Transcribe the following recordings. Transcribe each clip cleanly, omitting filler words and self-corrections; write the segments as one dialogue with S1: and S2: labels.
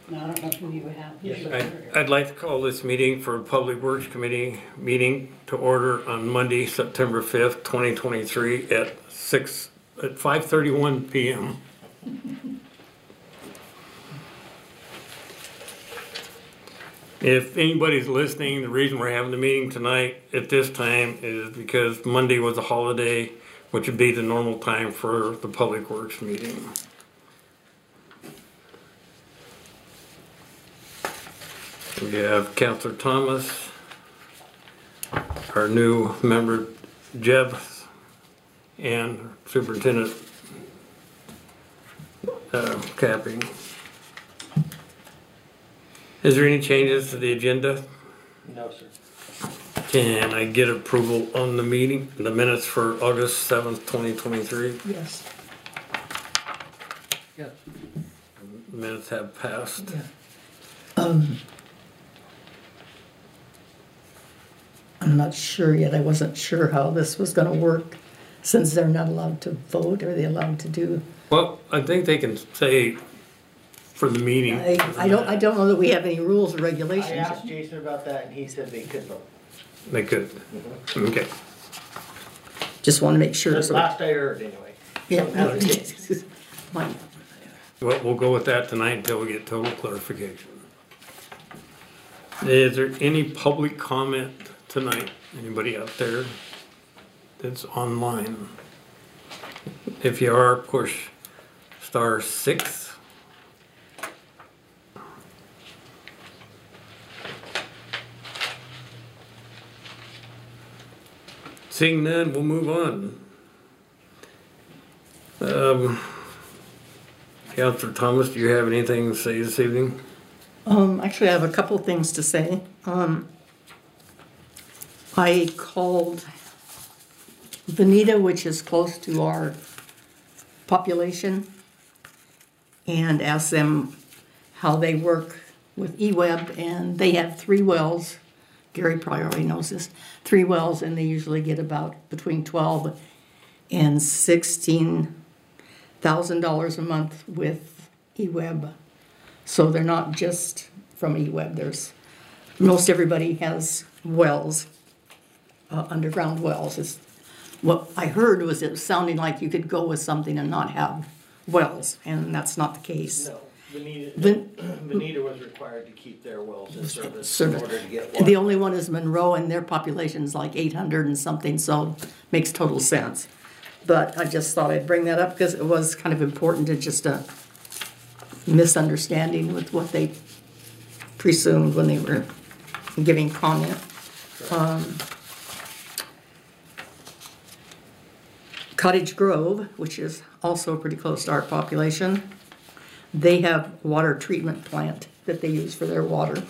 S1: No, I don't know who you would have.
S2: Yes, sir.
S3: I'd like to call this meeting for Public Works Committee meeting to order on Monday, September 5th, 2023 at 5:31 p.m. If anybody's listening, the reason we're having the meeting tonight at this time is because Monday was a holiday, which would be the normal time for the Public Works meeting. We have Councilor Thomas, our new member Jeb, and Superintendent Capping. Is there any changes to the agenda?
S2: No, sir.
S3: Can I get approval on the meeting, the minutes for August 7th, 2023?
S1: Yes.
S2: Yes.
S3: Minutes have passed.
S1: I'm not sure yet. I wasn't sure how this was gonna work, since they're not allowed to vote. Are they allowed to do?
S3: Well, I think they can say for the meeting.
S1: I don't know that we have any rules or
S2: I
S1: regulations.
S2: asked Jason about that and he said they could vote.
S3: They could. Okay.
S1: Just wanna make sure.
S2: That's
S1: So-
S2: last I heard anyway.
S1: Yeah.
S3: Well, we'll go with that tonight until we get total clarification. Is there any public comment tonight? Anybody out there that's online? If you are, push *6. Seeing none, we'll move on. Councilor Thomas, do you have anything to say this evening?
S1: Actually, I have a couple things to say. I called Veneta, which is close to our population, and asked them how they work with eWeb, and they have 3 wells. Gary probably already knows this. 3 wells, and they usually get about between $12,000 and $16,000 a month with eWeb. So they're not just from eWeb. Most everybody has wells, underground wells. What I heard was it sounding like you could go with something and not have wells, and that's not the case.
S2: No, Veneta was required to keep their wells in service in order to get water.
S1: The only one is Monroe, and their population is like 800 and something, so makes total sense. But I just thought I'd bring that up because it was kind of important to just a misunderstanding with what they presumed when they were giving comment. Cottage Grove, which is also pretty close to our population, they have water treatment plant that they use for their water.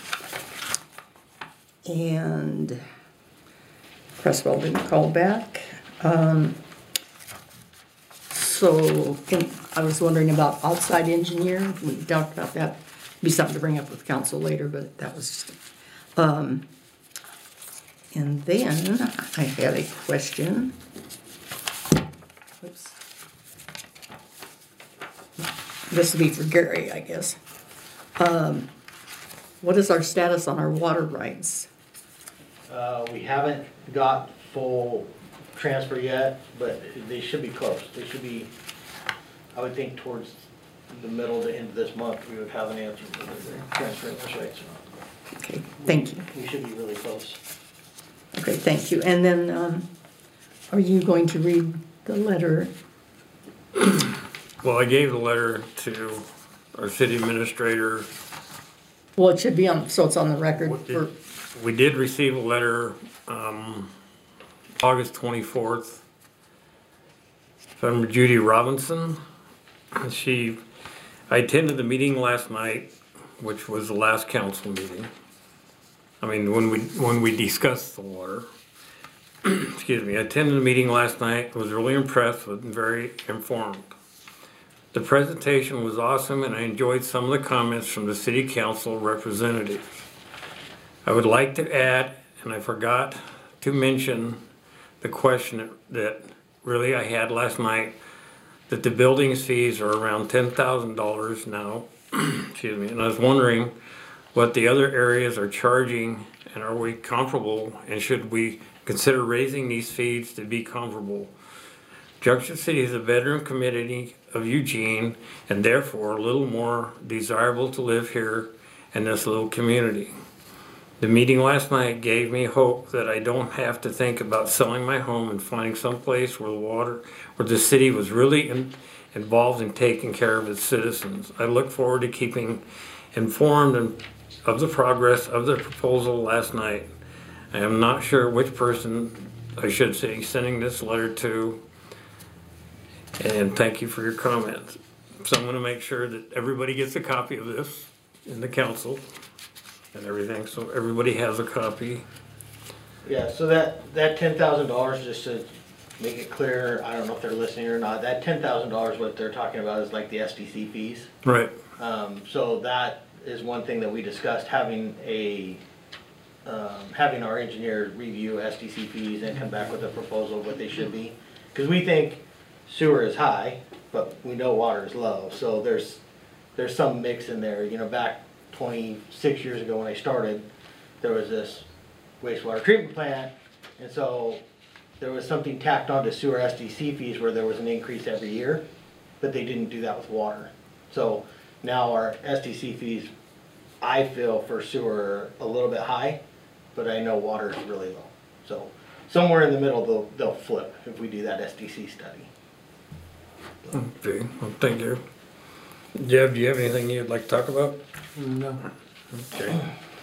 S1: And Crestwell didn't call back. I was wondering about outside engineer. We talked about that. Be something to bring up with council later, but that was just. And then I had a question. Oops. This would be for Gary, I guess. What is our status on our water rights?
S2: We haven't got full transfer yet, but they should be close. They should be, I would think towards the middle to end of this month, we would have an answer whether they're transferring those rights or not.
S1: Okay, thank you.
S2: We should be really close.
S1: Okay, thank you. And then, are you going to read the letter?
S3: Well, I gave the letter to our city administrator.
S1: Well, it should be on, so it's on the record for,
S3: We did receive a letter August 24th from Judy Robinson. I attended the meeting last night, which was the last council meeting. I mean, when we discussed the water. Excuse me. I attended the meeting last night. Was really impressed with and very informed. The presentation was awesome, and I enjoyed some of the comments from the city council representatives. I would like to add, and I forgot to mention the question that really I had last night, that the building fees are around $10,000 now, excuse me, and I was wondering what the other areas are charging, and are we comparable, and should we consider raising these fees to be comparable? Junction City is a veteran community of Eugene, and therefore a little more desirable to live here in this little community. The meeting last night gave me hope that I don't have to think about selling my home and finding some place where the city was really involved in taking care of its citizens. I look forward to keeping informed of the progress of the proposal last night. I am not sure which person I should say sending this letter to, and thank you for your comments. So I'm gonna make sure that everybody gets a copy of this in the council and everything, so everybody has a copy.
S2: Yeah, so that $10,000, just to make it clear, I don't know if they're listening or not, that $10,000, what they're talking about is like the SDC fees.
S3: Right.
S2: So that is one thing that we discussed, having our engineer review SDC fees and come back with a proposal of what they should be. Because we think sewer is high, but we know water is low, so there's some mix in there. You know, back 26 years ago when I started, there was this wastewater treatment plant, and so there was something tacked onto sewer SDC fees where there was an increase every year, but they didn't do that with water. So now our SDC fees, I feel for sewer are a little bit high, but I know water is really low. So somewhere in the middle they'll flip if we do that SDC study.
S3: Okay, well, thank you. Jeb, do you have anything you'd like to talk about?
S4: No.
S3: Okay.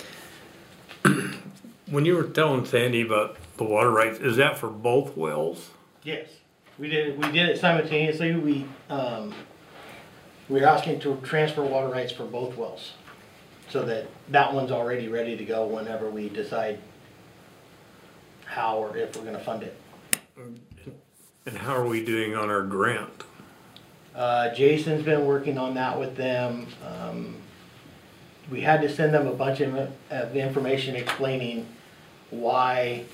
S3: When you were telling Sandy about the water rights, is that for both wells?
S2: Yes, we did it simultaneously. We were asking to transfer water rights for both wells, so that one's already ready to go whenever we decide how or if we're gonna fund it.
S3: And how are we doing on our grant?
S2: Jason's been working on that with them. We had to send them a bunch of information explaining why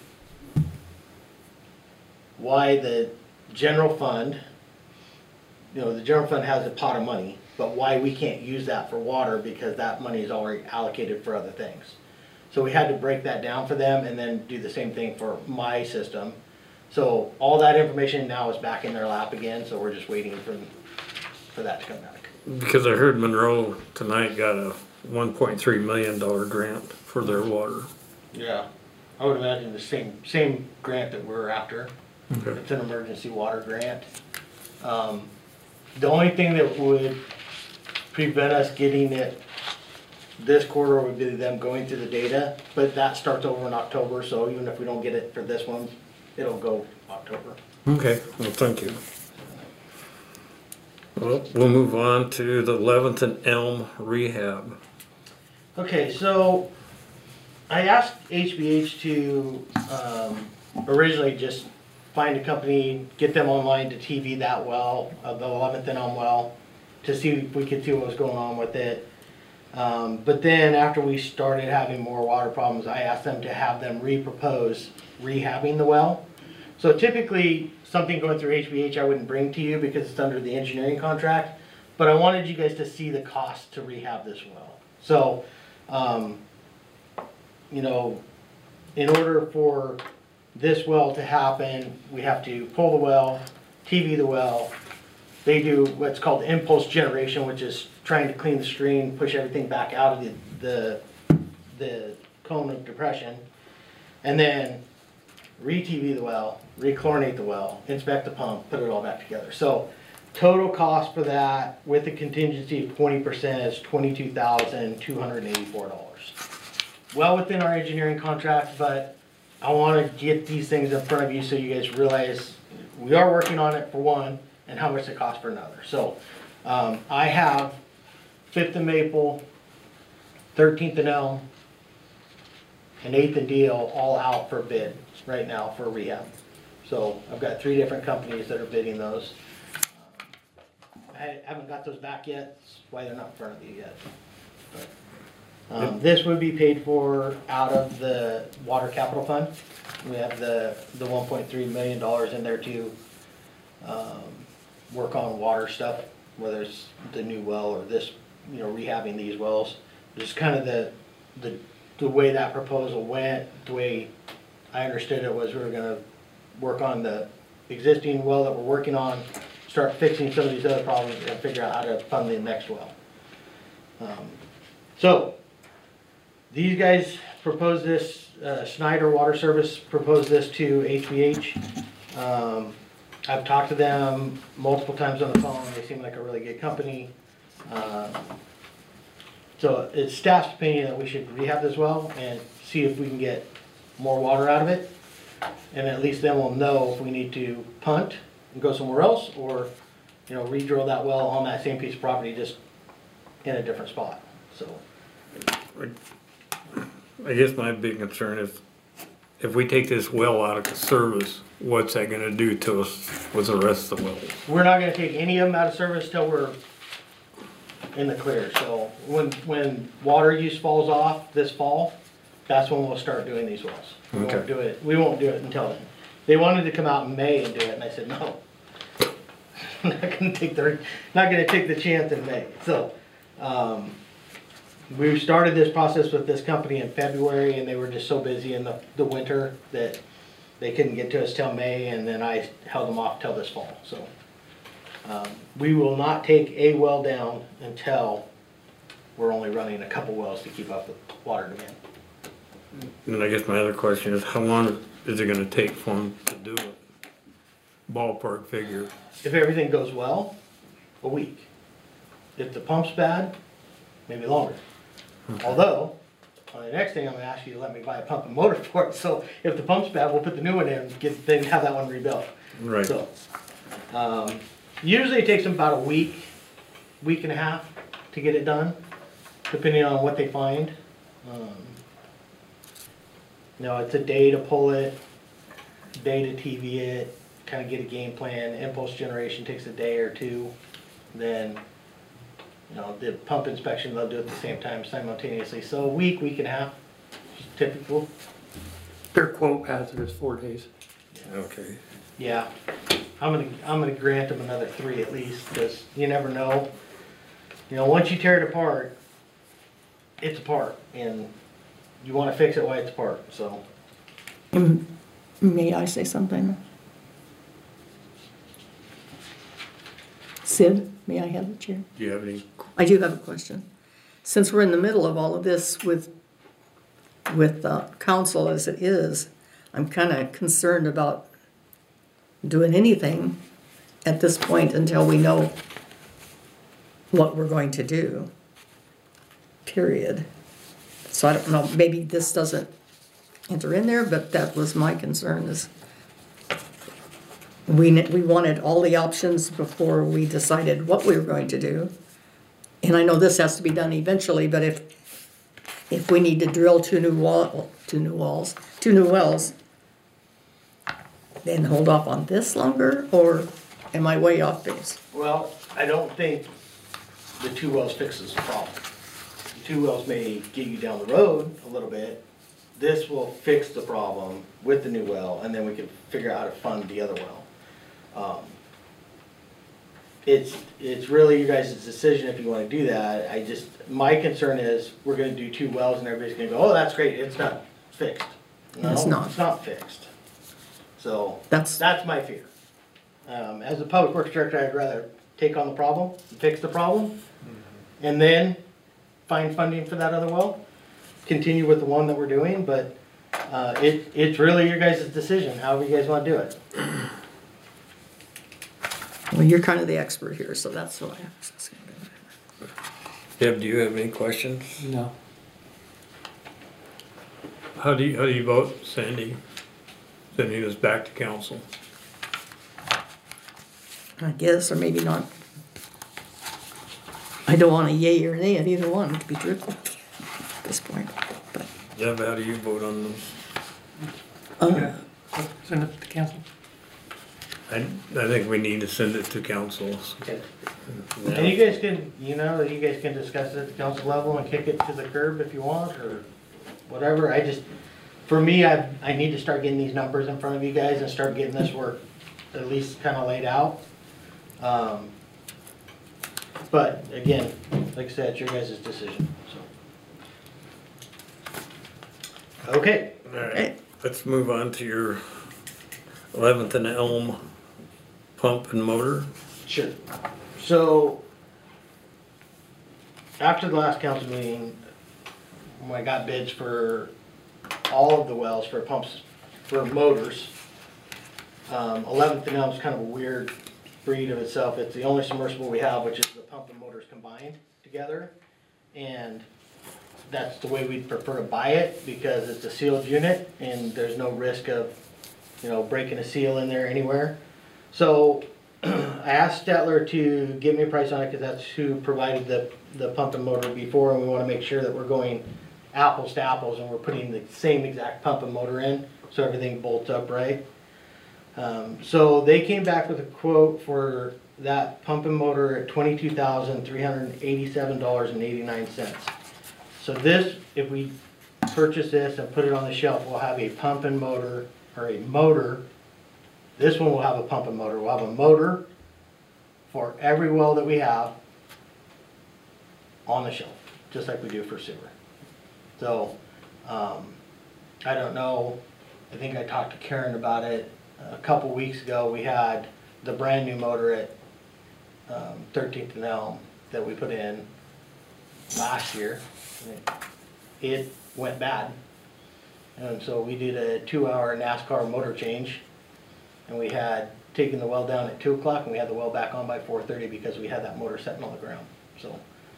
S2: the general fund, the general fund has a pot of money, but why we can't use that for water because that money is already allocated for other things. So we had to break that down for them and then do the same thing for my system. So all that information now is back in their lap again, so we're just waiting for that to come back.
S3: Because I heard Monroe tonight got a $1.3 million grant for their water.
S2: Yeah, I would imagine the same grant that we're after.
S3: Okay.
S2: It's an emergency water grant. The only thing that would prevent us getting it this quarter would be them going through the data, but that starts over in October, so even if we don't get it for this one, it'll go October.
S3: Okay, well, thank you. Well, we'll move on to the 11th and Elm rehab.
S2: Okay, so I asked HBH to originally just find a company, get them online to TV that well, the 11th and Elm well, to see if we could see what was going on with it. But then after we started having more water problems, I asked them to have them repropose rehabbing the well. So typically, something going through HBH I wouldn't bring to you because it's under the engineering contract, but I wanted you guys to see the cost to rehab this well. So, in order for this well to happen, we have to pull the well, TV the well. They do what's called impulse generation, which is trying to clean the stream, push everything back out of the cone of depression, and then re-TV the well, re-chlorinate the well, inspect the pump, put it all back together. So total cost for that with a contingency of 20% is $22,284. Well within our engineering contract, but I want to get these things in front of you so you guys realize we are working on it for one and how much it costs for another. So I have 5th and Maple, 13th and Elm, and 8th and Deal all out for bid right now for rehab. So I've got 3 different companies that are bidding those. I haven't got those back yet, that's why they're not in front of you yet. But, this would be paid for out of the water capital fund. We have the $1.3 million in there to work on water stuff, whether it's the new well or this rehabbing these wells. Just kind of the way that proposal went, the way I understood it was we were gonna work on the existing well that we're working on, start fixing some of these other problems, and figure out how to fund the next well. So, these guys proposed this, Schneider Water Service proposed this to HBH. I've talked to them multiple times on the phone. They seem like a really good company. So it's staff's opinion that we should rehab this well and see if we can get more water out of it. And at least then we'll know if we need to punt and go somewhere else, or, re-drill that well on that same piece of property, just in a different spot, so.
S3: I guess my big concern is if we take this well out of the service, what's that gonna do to us with the rest of the wells?
S2: We're not gonna take any of them out of service till we're in the clear. So when water use falls off this fall, that's when we'll start doing these wells.
S3: Okay.
S2: We won't do it until then. They wanted to come out in May and do it, and I said, no. I'm not gonna take the chance in May. So, we started this process with this company in February, and they were just so busy in the winter that they couldn't get to us till May, and then I held them off till this fall. So we will not take a well down until we're only running a couple wells to keep up with water demand.
S3: And I guess my other question is, how long is it gonna take for them to do it? Ballpark figure.
S2: If everything goes well, a week. If the pump's bad, maybe longer.
S3: Okay.
S2: Although, on the next thing, I'm gonna ask you to let me buy a pump and motor for it, so if the pump's bad, we'll put the new one in, then have that one rebuilt.
S3: Right.
S2: So, usually it takes them about a week and a half to get it done, depending on what they find. It's a day to pull it, day to TV it, kind of get a game plan. Impulse generation takes a day or two. Then, the pump inspection, they'll do it at the same time simultaneously. So a week and a half, is typical.
S4: Their quote has it as 4 days.
S3: Okay.
S2: Yeah, I'm gonna grant them another 3 at least, because you never know. Once you tear it apart, it's apart, and you want to fix it while it's apart. So,
S1: May I say something? Sid, may I have the chair?
S3: Do you have any?
S1: I do have a question. Since we're in the middle of all of this with council as it is, I'm kind of concerned about doing anything at this point until we know what we're going to do, period. So I don't know, maybe this doesn't enter in there, but that was my concern, is we wanted all the options before we decided what we were going to do. And I know this has to be done eventually, but if we need to drill two new wells, then hold off on this longer, or am I way off base?
S2: well, I don't think the 2 wells fixes the problem. The 2 wells may get you down the road a little bit. This will fix the problem with the new well, and then we can figure out how to fund the other well. It's really you guys' decision if you want to do that. My concern is we're going to do 2 wells and everybody's going to go, oh, that's great, it's not fixed. No,
S1: It's not.
S2: It's not fixed. So
S1: That's
S2: my fear. As a public works director, I'd rather take on the problem, fix the problem, and then find funding for that other well. Continue with the one that we're doing, but it's really your guys' decision, however you guys want to do it.
S1: well, you're kind of the expert here, so that's what I was asking.
S3: Deb, do you have any questions?
S4: No.
S3: How do you vote, Sandy? Sending this back to council?
S1: I guess, or maybe not. I don't want a yay or nay at either one, to be truthful, at this point. But
S3: Deb, how do you vote on this?
S4: Okay. Send it to council.
S3: I think we need to send it to council.
S2: And you guys can discuss it at the council level and kick it to the curb if you want, or whatever. For me, I need to start getting these numbers in front of you guys and start getting this work at least kind of laid out. But again, like I said, it's your guys' decision, so. Okay,
S3: All right, let's move on to your 11th and Elm pump and motor.
S2: sure. So, after the last council meeting, when I got bids for all of the wells for pumps, for motors, 11th and Elm's kind of a weird breed of itself. It's the only submersible we have, which is the pump and motors combined together. And that's the way we'd prefer to buy it, because it's a sealed unit and there's no risk of, you know, breaking a seal in there anywhere. So I asked Stetler to give me a price on it, because that's who provided the pump and motor before, and we want to make sure that we're going apples to apples and we're putting the same exact pump and motor in, so everything bolts up right. So they came back with a quote for that pump and motor at $22,387.89. So this, if we purchase this and put it on the shelf, we'll have a pump and motor, or a motor. This one will have a pump and motor. We'll have a motor for every well that we have on the shelf, just like we do for sewer. So, I don't know, I think I talked to Karen about it a couple weeks ago. We had the brand new motor at 13th and Elm that we put in last year. It went bad. And so we did a 2-hour NASCAR motor change, and we had taken the well down at 2 o'clock and we had the well back on by 4:30 because we had that motor sitting on the ground. So,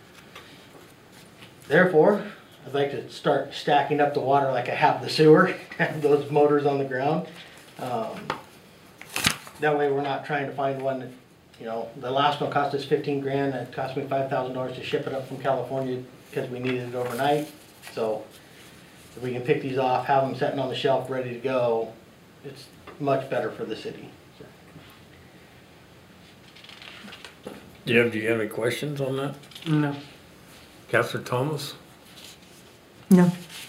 S2: therefore, I'd like to start stacking up the water like I have the sewer, have those motors on the ground. That way we're not trying to find one that, you know, the last one cost us 15 grand, and it cost me $5,000 to ship it up from California because we needed it overnight. So if we can pick these off, have them sitting on the shelf ready to go, it's much better for the city. So.
S3: Do you have any questions on that?
S4: No.
S3: Counselor Thomas?
S1: No.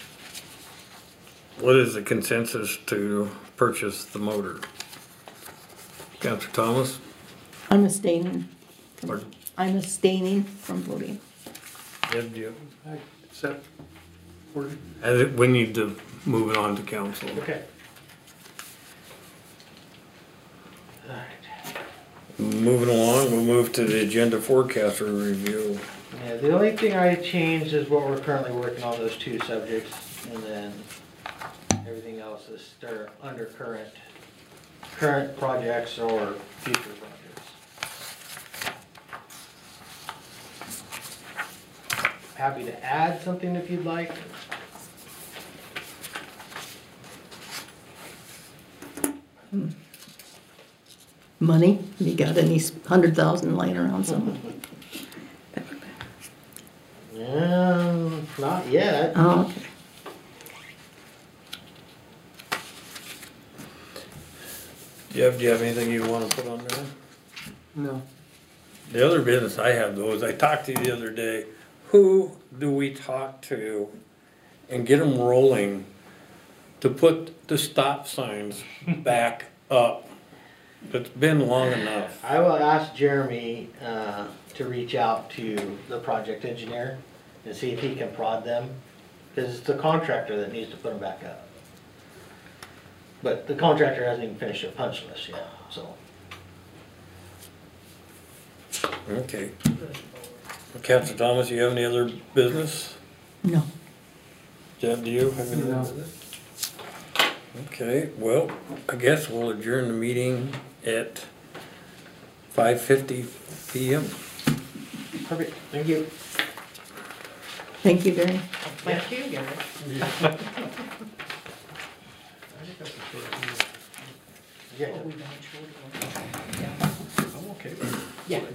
S3: What is the consensus to purchase the motor? Counselor Thomas?
S1: I'm abstaining.
S3: Pardon?
S1: I'm abstaining from voting.
S3: Deb, do you?
S4: I accept. Or
S3: We need to move it on to council.
S2: Okay. All right.
S3: Moving along, we'll move to the agenda forecaster review.
S2: Yeah, the only thing I changed is what we're currently working on, those 2 subjects, and then everything else is still under current projects or future projects. Happy to add something if you'd like.
S1: Money? You got any 100,000 laying around somewhere?
S2: Not yet.
S1: Oh, okay.
S3: Deb, do you have anything you want to put on there?
S4: no.
S3: The other business I have though is I talked to you the other day, who do we talk to and get them rolling to put the stop signs back up? It's been long enough.
S2: I will ask Jeremy to reach out to the project engineer and see if he can prod them, because it's the contractor that needs to put them back up. But the contractor hasn't even finished their punch list yet, so.
S3: Okay. Counselor Thomas, you have any other business?
S1: No.
S3: Deb, do you have any
S4: No.
S3: other business? Okay, well, I guess we'll adjourn the meeting at 5:50 PM.
S2: Perfect, thank you.
S1: Thank you, Gary.
S5: Thank you, Gary.
S2: Yeah.
S5: Oh, we got a short one. Yeah.
S2: I'm okay.
S5: Yeah.